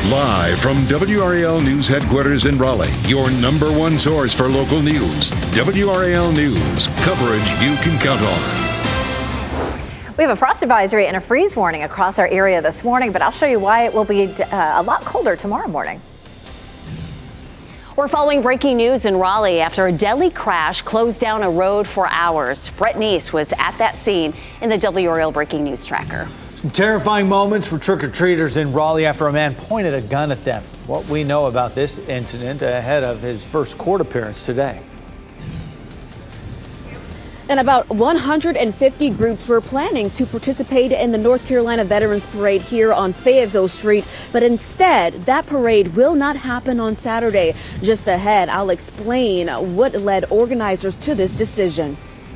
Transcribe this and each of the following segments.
Live from WRAL News headquarters in Raleigh, your number one source for local news. WRAL News, coverage you can count on. We have a frost advisory and a freeze warning across our area this morning, but I'll show you why it will be a lot colder tomorrow morning. We're following breaking news in Raleigh after a deadly crash closed down a road for hours. Brett Neese was at that scene in the WRAL Breaking News Tracker. Some terrifying moments for trick-or-treaters in Raleigh after a man pointed a gun at them. What we know about this incident ahead of his first court appearance today. And about 150 groups were planning to participate in the North Carolina Veterans Parade here on Fayetteville Street. But instead, that parade will not happen on Saturday. Just ahead, I'll explain what led organizers to this decision.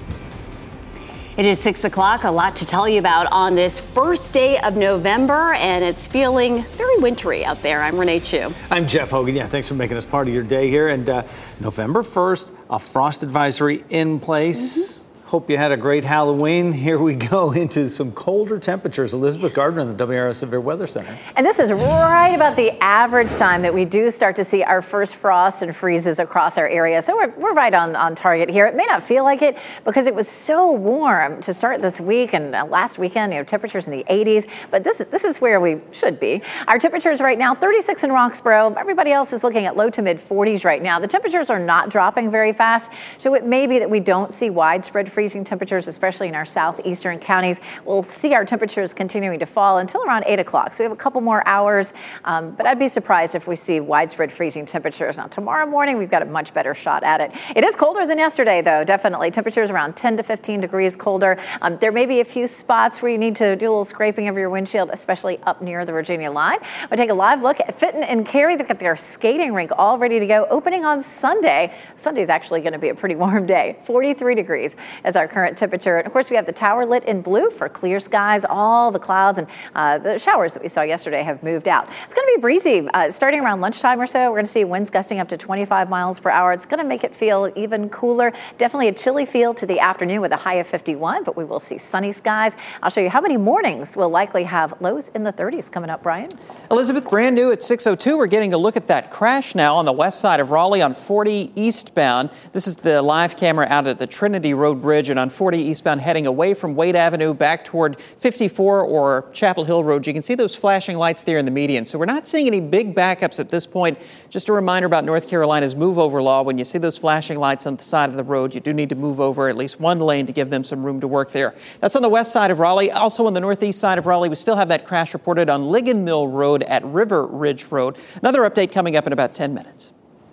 It is 6 o'clock. A lot to tell you about on this first day of November, and it's feeling very wintry out there. I'm Renee Chu. I'm Jeff Hogan. Yeah, thanks for making us part of your day here. And November 1st, a frost advisory in place. Hope you had a great Halloween. Here we go into some colder temperatures. Elizabeth Gardner in the WRAL Severe Weather Center. And this is right about the average time that we do start to see our first frost and freezes across our area. So we're right on target here. It may not feel like it because it was so warm to start this week and last weekend, temperatures in the 80s. But this is where we should be. Our temperatures right now, 36 in Roxborough. Everybody else is looking at low to mid 40s right now. The temperatures are not dropping very fast. So it may be that we don't see widespread freezing temperatures, especially in our southeastern counties. We'll see our temperatures continuing to fall until around 8 o'clock. So we have a couple more hours, but I'd be surprised if we see widespread freezing temperatures. Now, tomorrow morning, we've got a much better shot at it. It is colder than yesterday, though, definitely. Temperatures around 10 to 15 degrees colder. There may be a few spots where you need to do a little scraping of your windshield, especially up near the Virginia line. But take a live look at Fitton and Cary. They've got their skating rink all ready to go, opening on Sunday. Sunday's actually going to be a pretty warm day. 43 degrees as our current temperature. And of course, we have the tower lit in blue for clear skies. All the clouds and the showers that we saw yesterday have moved out. It's going to be breezy starting around lunchtime or so. We're going to see winds gusting up to 25 miles per hour. It's going to make it feel even cooler. Definitely a chilly feel to the afternoon with a high of 51, but we will see sunny skies. I'll show you how many mornings will likely have lows in the 30s coming up, Brian. Elizabeth, brand new at 6:02. We're getting a look at that crash now on the west side of Raleigh on 40 eastbound. This is the live camera out at the Trinity Road Bridge and on 40 eastbound heading away from Wade Avenue back toward 54 or Chapel Hill Road. You can see those flashing lights there in the median. So we're not seeing any big backups at this point. Just a reminder about North Carolina's move over law. When you see those flashing lights on the side of the road, you do need to move over at least one lane to give them some room to work there. That's on the west side of Raleigh. Also on the northeast side of Raleigh, we still have that crash reported on Ligon Mill Road at River Ridge Road. Another update coming up in about 10 minutes.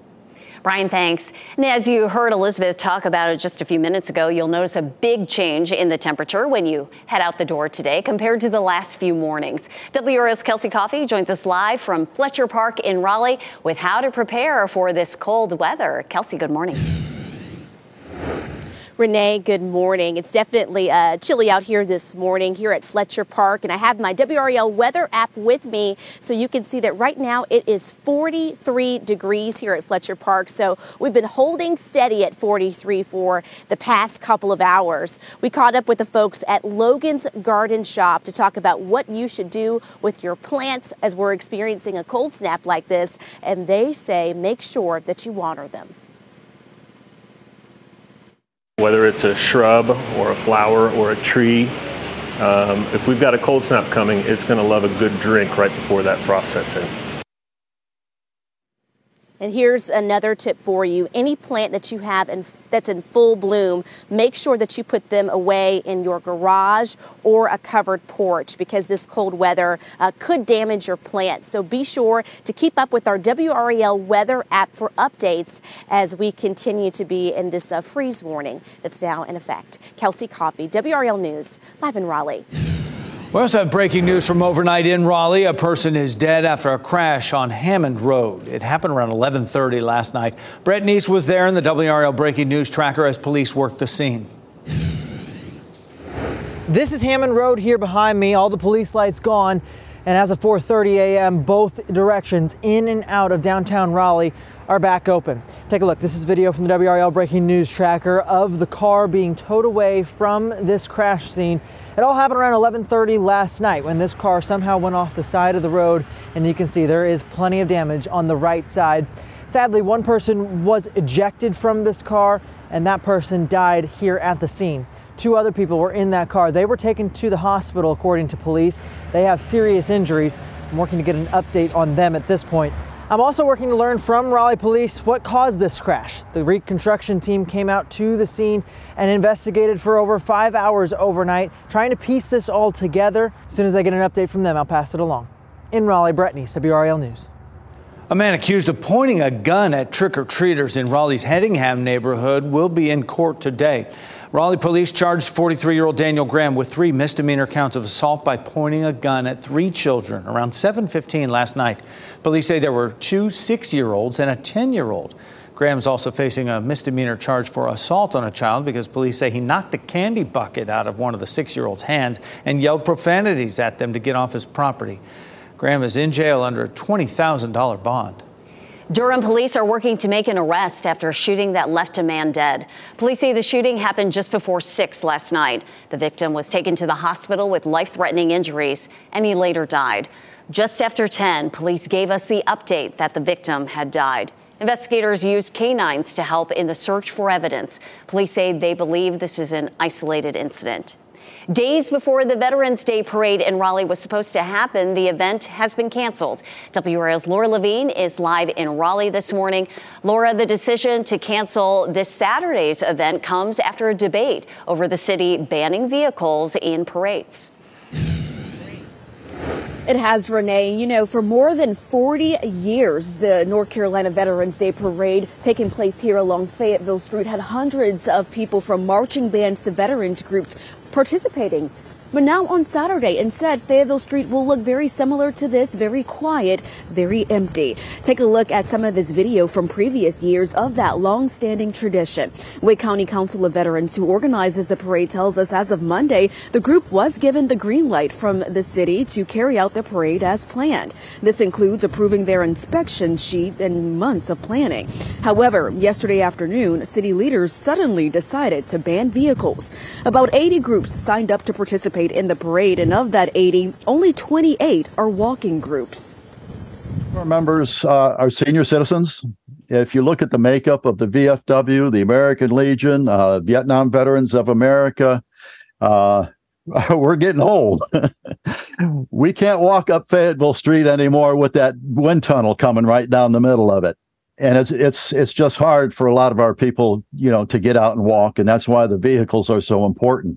Brian, thanks. And as you heard Elizabeth talk about it just a few minutes ago, you'll notice a big change in the temperature when you head out the door today compared to the last few mornings. WRAL's Kelsey Coffey joins us live from Fletcher Park in Raleigh with how to prepare for this cold weather. Kelsey, good morning. Renee, good morning. It's definitely chilly out here this morning here at Fletcher Park, and I have my WRAL weather app with me so you can see that right now it is 43 degrees here at Fletcher Park. So we've been holding steady at 43 for the past couple of hours. We caught up with the folks at Logan's Garden Shop to talk about what you should do with your plants as we're experiencing a cold snap like this, and they say make sure that you water them. Whether it's a shrub or a flower or a tree, if we've got a cold snap coming, it's going to love a good drink right before that frost sets in. And here's another tip for you. Any plant that you have that's in full bloom, make sure that you put them away in your garage or a covered porch because this cold weather could damage your plants. So be sure to keep up with our WRAL weather app for updates as we continue to be in this freeze warning that's now in effect. Kelsey Coffey, WRAL News, live in Raleigh. We also have breaking news from overnight in Raleigh. A person is dead after a crash on Hammond Road. It happened around 11:30 last night. Brett Neese was there in the WRAL Breaking News Tracker as police worked the scene. This is Hammond Road here behind me. All the police lights gone. And as of 4:30 a.m., both directions in and out of downtown Raleigh are back open. Take a look. This is video from the WRAL Breaking News Tracker of the car being towed away from this crash scene. It all happened around 11:30 last night when this car somehow went off the side of the road, and you can see there is plenty of damage on the right side. Sadly, one person was ejected from this car, and that person died here at the scene. 2 other people were in that car. They were taken to the hospital, according to police. They have serious injuries. I'm working to get an update on them at this point. I'm also working to learn from Raleigh police what caused this crash. The reconstruction team came out to the scene and investigated for over 5 hours overnight, trying to piece this all together. As soon as I get an update from them, I'll pass it along. In Raleigh, Brett Neese, WRAL News. A man accused of pointing a gun at trick-or-treaters in Raleigh's Headingham neighborhood will be in court today. Raleigh police charged 43-year-old Daniel Graham with 3 misdemeanor counts of assault by pointing a gun at 3 children around 7:15 last night. Police say there were 2 6-year-olds and a 10-year-old. Graham's also facing a misdemeanor charge for assault on a child because police say he knocked the candy bucket out of one of the 6-year-old's hands and yelled profanities at them to get off his property. Graham is in jail under a $20,000 bond. Durham police are working to make an arrest after a shooting that left a man dead. Police say the shooting happened just before 6 last night. The victim was taken to the hospital with life-threatening injuries, and he later died. Just after 10, police gave us the update that the victim had died. Investigators used canines to help in the search for evidence. Police say they believe this is an isolated incident. Days before the Veterans Day parade in Raleigh was supposed to happen, the event has been canceled. WRAL's Laura Levine is live in Raleigh this morning. Laura, the decision to cancel this Saturday's event comes after a debate over the city banning vehicles in parades. It has, Renee. You know, for more than 40 years, the North Carolina Veterans Day Parade taking place here along Fayetteville Street had hundreds of people from marching bands to veterans groups participating. But now on Saturday, instead, Fayetteville Street will look very similar to this, very quiet, very empty. Take a look at some of this video from previous years of that long-standing tradition. Wake County Council of Veterans, who organizes the parade, tells us as of Monday, the group was given the green light from the city to carry out the parade as planned. This includes approving their inspection sheet and months of planning. However, yesterday afternoon, city leaders suddenly decided to ban vehicles. About 80 groups signed up to participate in the parade, and of that 80, only 28 are walking groups. Our members are senior citizens. If you look at the makeup of the VFW, the American Legion, Vietnam Veterans of America, we're getting old. We can't walk up Fayetteville Street anymore with that wind tunnel coming right down the middle of it. And it's just hard for a lot of our people, you know, to get out and walk, and that's why the vehicles are so important.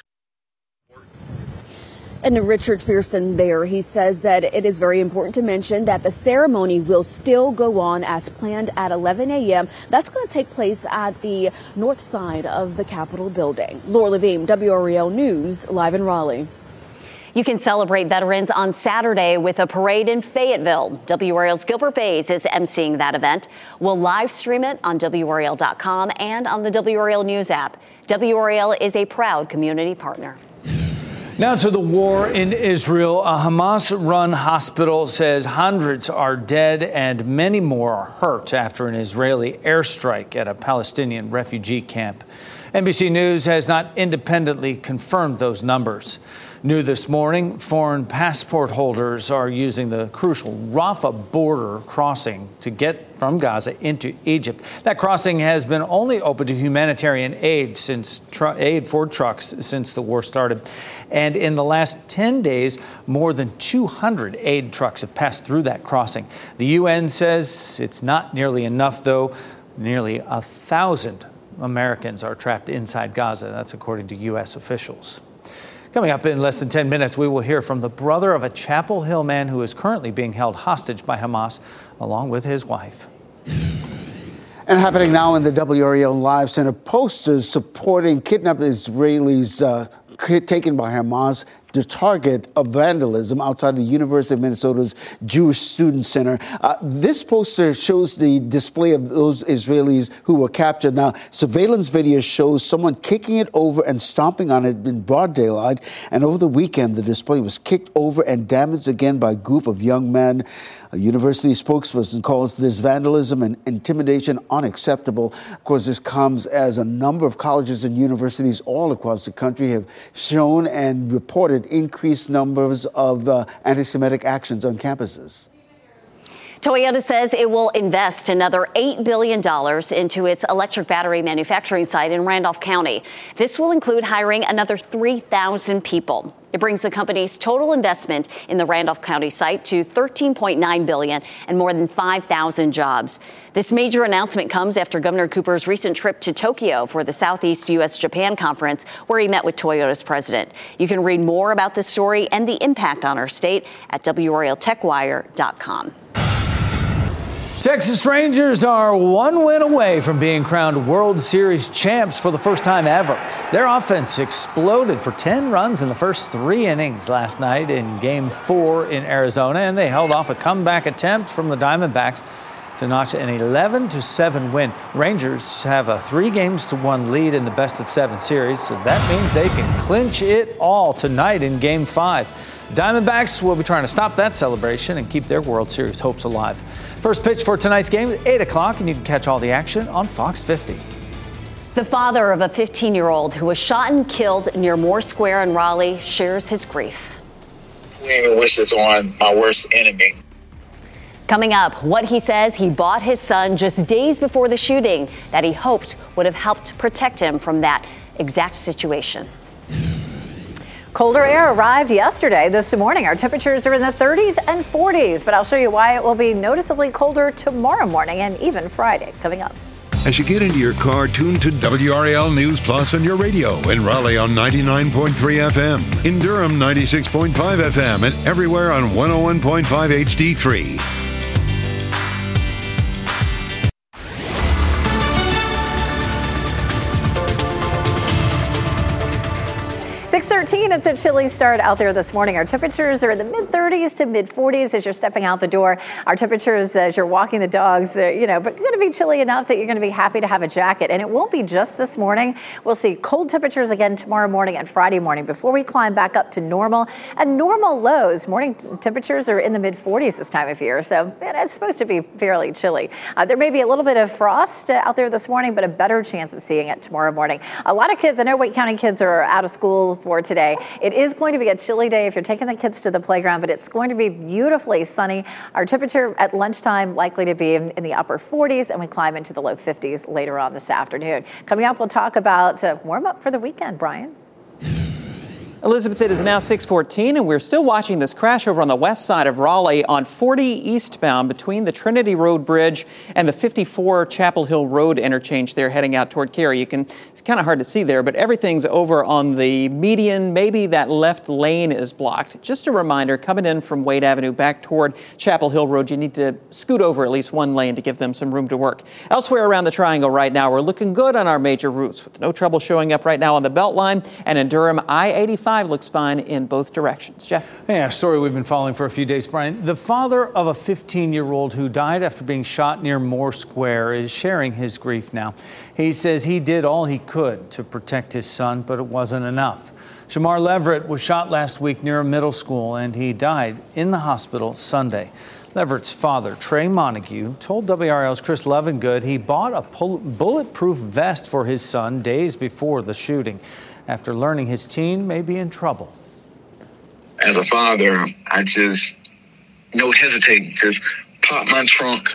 And Richard Pearson there, he says that it is very important to mention that the ceremony will still go on as planned at 11 a.m. That's going to take place at the north side of the Capitol building. Laura Levine, WRAL News, live in Raleigh. You can celebrate veterans on Saturday with a parade in Fayetteville. WRAL's Gilbert Bays is emceeing that event. We'll live stream it on WRAL.com and on the WRAL News app. WRAL is a proud community partner. Now to the war in Israel. A Hamas-run hospital says hundreds are dead and many more are hurt after an Israeli airstrike at a Palestinian refugee camp. NBC News has not independently confirmed those numbers. New this morning, foreign passport holders are using the crucial Rafah border crossing to get from Gaza into Egypt. That crossing has been only open to humanitarian aid for trucks since the war started. And in the last 10 days, more than 200 aid trucks have passed through that crossing. The UN says it's not nearly enough, though. Nearly 1,000 Americans are trapped inside Gaza. That's according to U.S. officials. Coming up in less than 10 minutes, we will hear from the brother of a Chapel Hill man who is currently being held hostage by Hamas, along with his wife. And happening now in the WRAL Live Center, posters supporting kidnapped Israelis taken by Hamas the target of vandalism outside the University of Minnesota's Jewish Student Center. This poster shows the display of those Israelis who were captured. Now, surveillance video shows someone kicking it over and stomping on it in broad daylight. And over the weekend, the display was kicked over and damaged again by a group of young men. A university spokesperson calls this vandalism and intimidation unacceptable. Of course, this comes as a number of colleges and universities all across the country have shown and reported increased numbers of anti-Semitic actions on campuses. Toyota says it will invest another $8 billion into its electric battery manufacturing site in Randolph County. This will include hiring another 3,000 people. It brings the company's total investment in the Randolph County site to $13.9 billion and more than 5,000 jobs. This major announcement comes after Governor Cooper's recent trip to Tokyo for the Southeast U.S.-Japan Conference, where he met with Toyota's president. You can read more about this story and the impact on our state at WRALTechWire.com. Texas Rangers are one win away from being crowned World Series champs for the first time ever. Their offense exploded for 10 runs in the first 3 innings last night in Game 4 in Arizona, and they held off a comeback attempt from the Diamondbacks to notch an 11-7 win. Rangers have a 3-1 lead in the best-of-7 series, so that means they can clinch it all tonight in Game 5. Diamondbacks will be trying to stop that celebration and keep their World Series hopes alive. First pitch for tonight's game at 8 o'clock, and you can catch all the action on Fox 50. The father of a 15-year-old who was shot and killed near Moore Square in Raleigh shares his grief. I don't even wish this on my worst enemy. Coming up, what he says he bought his son just days before the shooting that he hoped would have helped protect him from that exact situation. Colder air arrived yesterday. This morning, our temperatures are in the 30s and 40s, but I'll show you why it will be noticeably colder tomorrow morning and even Friday coming up. As you get into your car, tune to WRAL News Plus on your radio. In Raleigh on 99.3 FM. In Durham, 96.5 FM. And everywhere on 101.5 HD3. 6:13, it's a chilly start out there this morning. Our temperatures are in the mid-30s to mid-40s as you're stepping out the door. Our temperatures as you're walking the dogs, but going to be chilly enough that you're going to be happy to have a jacket. And it won't be just this morning. We'll see cold temperatures again tomorrow morning and Friday morning before we climb back up to normal. And normal lows, morning temperatures are in the mid-40s this time of year. So it's supposed to be fairly chilly. There may be a little bit of frost out there this morning, but a better chance of seeing it tomorrow morning. A lot of kids, I know Wake County kids are out of school for today. It is going to be a chilly day if you're taking the kids to the playground, but it's going to be beautifully sunny. Our temperature at lunchtime likely to be in the upper 40s, and we climb into the low 50s later on this afternoon. Coming up, we'll talk about warm up for the weekend, Brian. Elizabeth, it is now 6:14, and we're still watching this crash over on the west side of Raleigh on 40 eastbound between the Trinity Road Bridge and the 54 Chapel Hill Road interchange there heading out toward Cary. It's kind of hard to see there, but everything's over on the median. Maybe that left lane is blocked. Just a reminder, coming in from Wade Avenue back toward Chapel Hill Road, you need to scoot over at least one lane to give them some room to work. Elsewhere around the triangle right now, we're looking good on our major routes with no trouble showing up right now on the Beltline, and in Durham, I-85 looks fine in both directions. Jeff? Yeah, a story we've been following for a few days, Brian. The father of a 15-year-old who died after being shot near Moore Square is sharing his grief now. He says he did all he could to protect his son, but it wasn't enough. Shamar Leverett was shot last week near a middle school, and he died in the hospital Sunday. Leverett's father, Trey Montague, told WRAL's Chris Lovingood he bought a bulletproof vest for his son days before the shooting, after learning his teen may be in trouble. As a father, I just no hesitate. Just pop my trunk.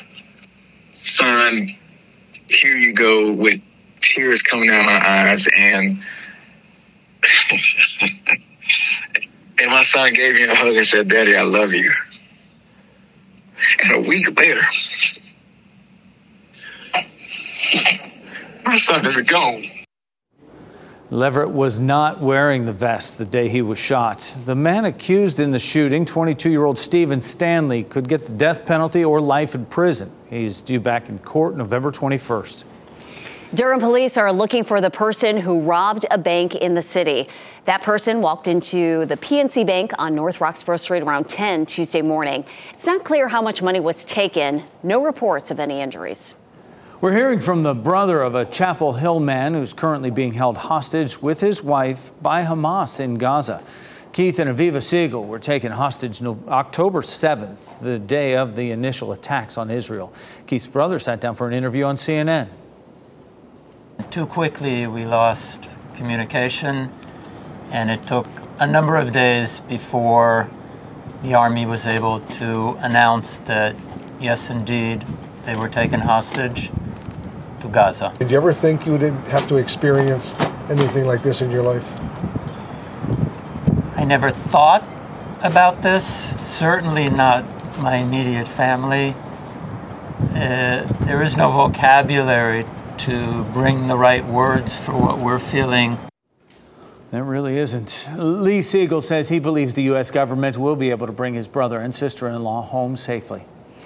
Son, here you go, with tears coming out my eyes. And and my son gave me a hug and said, "Daddy, I love you." And a week later, my son is gone. Leverett was not wearing the vest the day he was shot. The man accused in the shooting, 22-year-old Stephen Stanley, could get the death penalty or life in prison. He's due back in court November 21st. Durham police are looking for the person who robbed a bank in the city. That person walked into the PNC Bank on North Roxborough Street around 10 Tuesday morning. It's not clear how much money was taken. No reports of any injuries. We're hearing from the brother of a Chapel Hill man who's currently being held hostage with his wife by Hamas in Gaza. Keith and Aviva Siegel were taken hostage October 7th, the day of the initial attacks on Israel. Keith's brother sat down for an interview on CNN. Too quickly, we lost communication, and it took a number of days before the Army was able to announce that, yes, indeed, they were taken hostage to Gaza. Did you ever think you didn't have to experience anything like this in your life? I never thought about this, certainly not my immediate family. There is no vocabulary to bring the right words for what we're feeling. There really isn't. Lee Siegel says he believes the U.S. government will be able to bring his brother and sister-in-law home safely.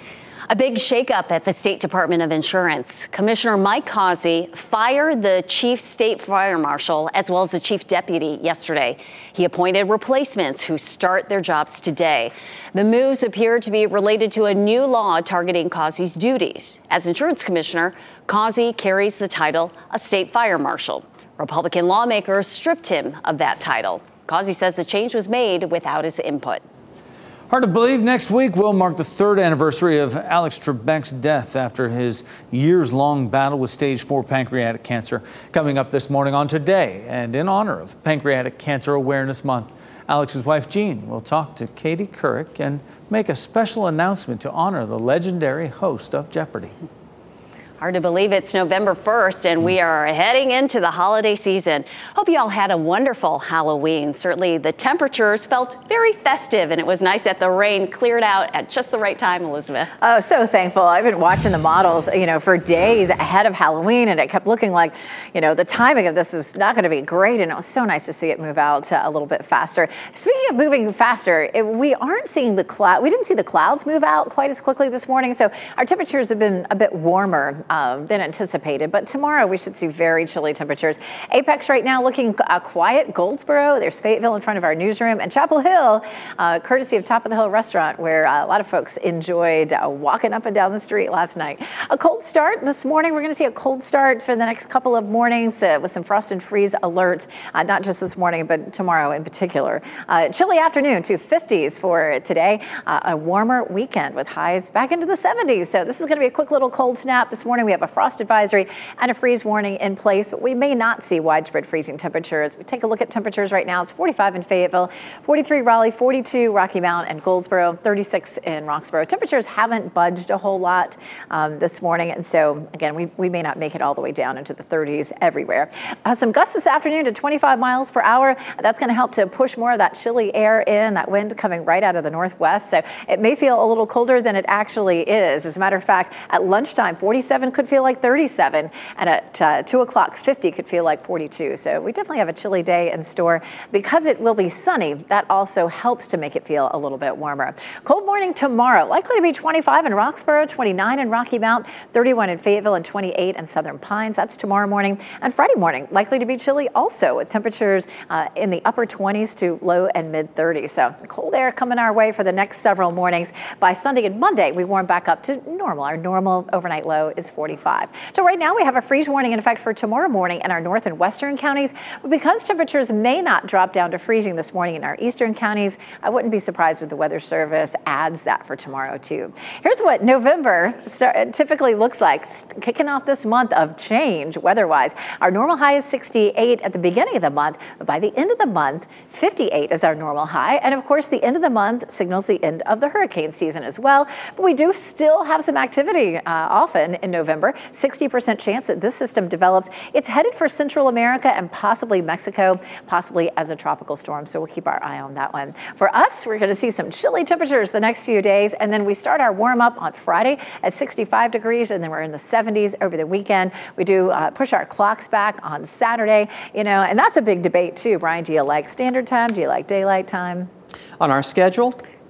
A big shakeup at the State Department of Insurance. Commissioner Mike Causey fired the chief state fire marshal as well as the chief deputy yesterday. He appointed replacements who start their jobs today. The moves appear to be related to a new law targeting Causey's duties. As insurance commissioner, Causey carries the title of state fire marshal. Republican lawmakers stripped him of that title. Causey says the change was made without his input. Hard to believe next week will mark the third anniversary of Alex Trebek's death after his years-long battle with stage 4 pancreatic cancer. Coming up this morning on Today, and in honor of Pancreatic Cancer Awareness Month, Alex's wife Jean will talk to Katie Couric and make a special announcement to honor the legendary host of Jeopardy! Hard to believe it's November 1st and we are heading into the holiday season. Hope you all had a wonderful Halloween. Certainly the temperatures felt very festive, and it was nice that the rain cleared out at just the right time, Elizabeth. Oh, so thankful. I've been watching the models, for days ahead of Halloween, and it kept looking like, the timing of this is not going to be great, and it was so nice to see it move out a little bit faster. Speaking of moving faster, we aren't seeing we didn't see the clouds move out quite as quickly this morning, so our temperatures have been a bit warmer than anticipated. But tomorrow we should see very chilly temperatures. Apex right now looking quiet. Goldsboro, there's Fayetteville in front of our newsroom, and Chapel Hill, courtesy of Top of the Hill Restaurant, where a lot of folks enjoyed walking up and down the street last night. A cold start this morning. We're going to see a cold start for the next couple of mornings with some frost and freeze alerts, not just this morning, but tomorrow in particular. Chilly afternoon to 50s for today. A warmer weekend with highs back into the 70s. So this is going to be a quick little cold snap this morning. We have a frost advisory and a freeze warning in place, but we may not see widespread freezing temperatures. We take a look at temperatures right now. It's 45 in Fayetteville, 43 Raleigh, 42 Rocky Mount and Goldsboro, 36 in Roxborough. Temperatures haven't budged a whole lot this morning, and so again, we may not make it all the way down into the 30s everywhere. Some gusts this afternoon to 25 miles per hour. That's going to help to push more of that chilly air in, that wind coming right out of the northwest. So it may feel a little colder than it actually is. As a matter of fact, at lunchtime, 47 could feel like 37, and at 2 o'clock, 50 could feel like 42. So we definitely have a chilly day in store. Because it will be sunny, that also helps to make it feel a little bit warmer. Cold morning tomorrow, likely to be 25 in Roxborough, 29 in Rocky Mount, 31 in Fayetteville, and 28 in Southern Pines. That's tomorrow morning. And Friday morning, likely to be chilly also, with temperatures in the upper 20s to low and mid 30s. So cold air coming our way for the next several mornings. By Sunday and Monday, we warm back up to normal. Our normal overnight low is 45. So right now we have a freeze warning in effect for tomorrow morning in our north and western counties. But because temperatures may not drop down to freezing this morning in our eastern counties, I wouldn't be surprised if the Weather Service adds that for tomorrow too. Here's what November typically looks like, kicking off this month of change weather-wise. Our normal high is 68 at the beginning of the month, but by the end of the month, 58 is our normal high. And of course, the end of the month signals the end of the hurricane season as well. But we do still have some activity often in November. 60% chance that this system develops. It's headed for Central America and possibly Mexico, possibly as a tropical storm. So we'll keep our eye on that one. For us, we're going to see some chilly temperatures the next few days. And then we start our warm up on Friday at 65 degrees. And then we're in the 70s over the weekend. We do push our clocks back on Saturday, and that's a big debate too. Brian, do you like standard time? Do you like daylight time? On our schedule,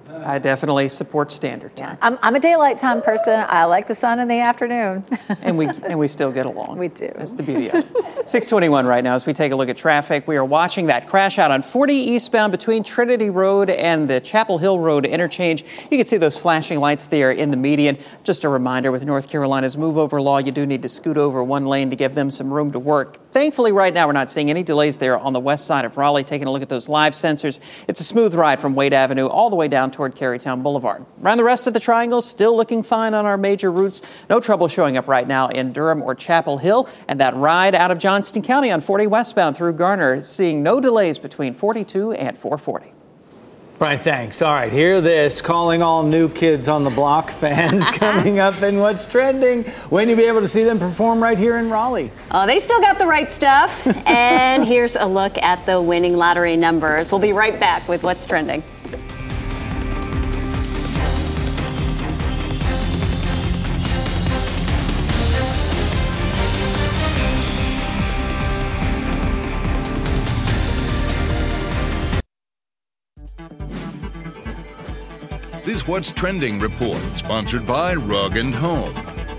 I definitely support standard time. I'm a daylight time person. I like the sun in the afternoon. and we still get along. We do. That's the beauty of it. 6:21 right now as we take a look at traffic. We are watching that crash out on 40 eastbound between Trinity Road and the Chapel Hill Road interchange. You can see those flashing lights there in the median. Just a reminder, with North Carolina's move over law, you do need to scoot over one lane to give them some room to work. Thankfully, right now, we're not seeing any delays there on the west side of Raleigh. Taking a look at those live sensors, it's a smooth ride from Wade Avenue all the way down toward Carytown Boulevard. Around the rest of the triangle, still looking fine on our major routes. No trouble showing up right now in Durham or Chapel Hill. And that ride out of Johnston County on 40 westbound through Garner, seeing no delays between 42 and 440. Brian, thanks. All right, hear this. Calling all New Kids on the Block fans coming up in What's Trending. When you'll be able to see them perform right here in Raleigh. Oh, they still got the right stuff. And here's a look at the winning lottery numbers. We'll be right back with What's Trending. This What's Trending report, sponsored by Rug & Home.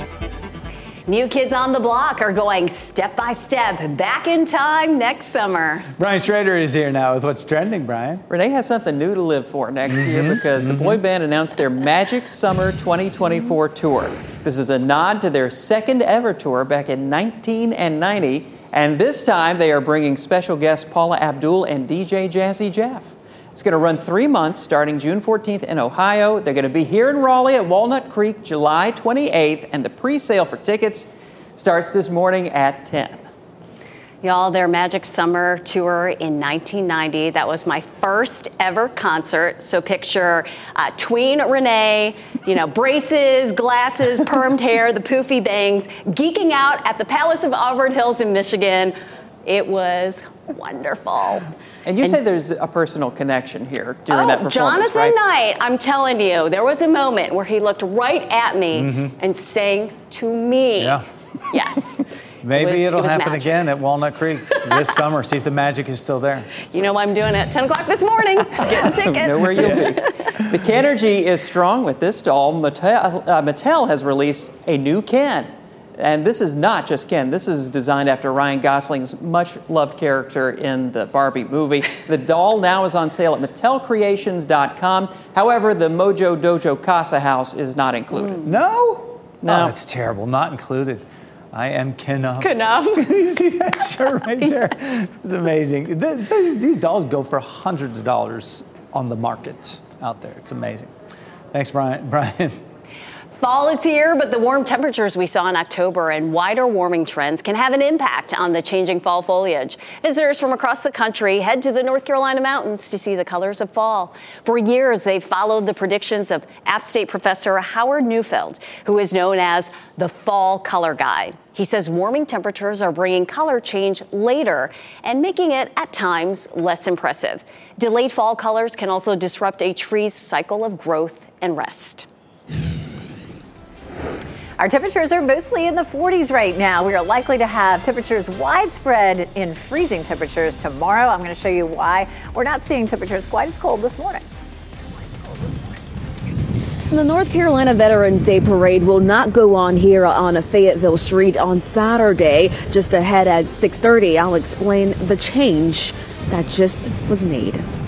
New Kids on the Block are going step by step back in time next summer. Brian Schrader is here now with What's Trending, Brian. Renee has something new to live for next year because the boy band announced their Magic Summer 2024 tour. This is a nod to their second ever tour back in 1990. And this time they are bringing special guests Paula Abdul and DJ Jazzy Jeff. It's going to run 3 months, starting June 14th in Ohio. They're going to be here in Raleigh at Walnut Creek July 28th, and the pre-sale for tickets starts this morning at 10. Y'all, their Magic Summer tour in 1990, that was my first ever concert. So picture tween Renee, braces, glasses, permed hair, the poofy bangs, geeking out at the Palace of Auburn Hills in Michigan. It was wonderful. And you say there's a personal connection here during that performance, Jonathan right? Knight, I'm telling you, there was a moment where he looked right at me and sang to me. Yeah. Yes. Maybe it'll happen magic. again at Walnut Creek this summer. See if the magic is still there. You know what I'm doing at 10 o'clock this morning, getting tickets. Know where you'll be. The Kenergy is strong with this doll. Mattel has released a new Ken. And this is not just Ken. This is designed after Ryan Gosling's much-loved character in the Barbie movie. The doll now is on sale at MattelCreations.com. However, the Mojo Dojo Casa House is not included. No? No. Oh, that's terrible. Not included. I am Kenuff. Kenuff. You see that shirt right there? It's amazing. These dolls go for hundreds of dollars on the market out there. It's amazing. Thanks, Brian. Fall is here, but the warm temperatures we saw in October and wider warming trends can have an impact on the changing fall foliage. Visitors from across the country head to the North Carolina mountains to see the colors of fall. For years, they've followed the predictions of App State professor Howard Neufeld, who is known as the Fall Color Guide. He says warming temperatures are bringing color change later and making it, at times, less impressive. Delayed fall colors can also disrupt a tree's cycle of growth and rest. Our temperatures are mostly in the 40s right now. We are likely to have temperatures widespread in freezing temperatures tomorrow. I'm going to show you why we're not seeing temperatures quite as cold this morning. The North Carolina Veterans Day Parade will not go on here on Fayetteville Street on Saturday. Just ahead at 6:30, I'll explain the change that just was made.